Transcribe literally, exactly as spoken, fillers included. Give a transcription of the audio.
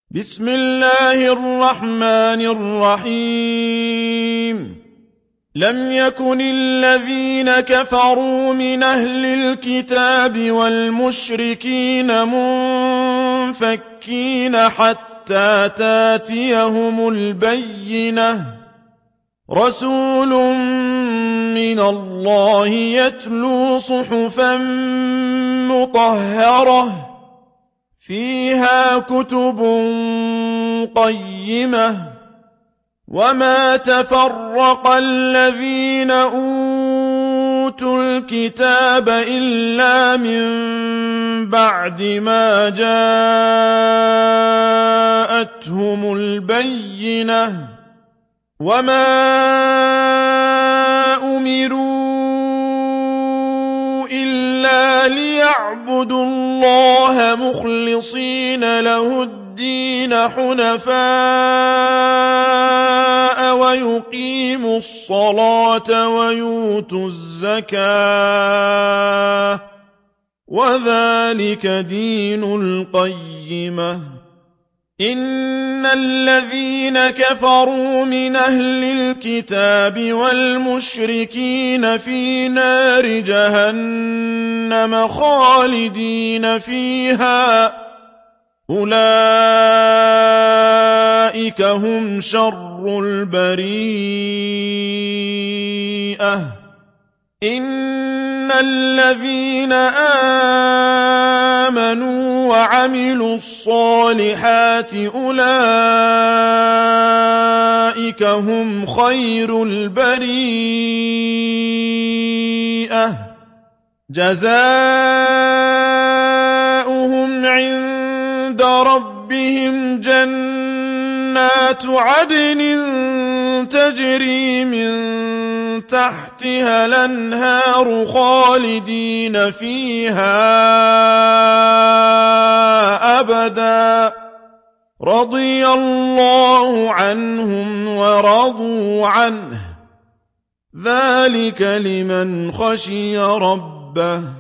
بسم الله الرحمن الرحيم لم يكن الذين كفروا من أهل الكتاب والمشركين منفكين حتى تاتيهم البينة رسول من الله يتلو صحفا مطهرة فيها كتب قيمة وما تفرق الذين أوتوا الكتاب إلا من بعد ما جاءتهم البينة وما أمروا إلا ليعبدوا الله مخلصين له الدين حنفاء ويقيموا الصلاة ويؤتوا الزكاة وذلك دين القيمة إن الذين كفروا من أهل الكتاب والمشركين في نار جهنم خالدين فيها أولئك هم شر البريئة إن الذين آمنوا وعملوا الصالحات أولئك هم خير البريئة جزاؤهم عند ربهم جنات عدن تجري من تحتها الأنهار خالدين فيها أبدا رضي الله عنهم ورضوا عنه ذلك لمن خشي ربه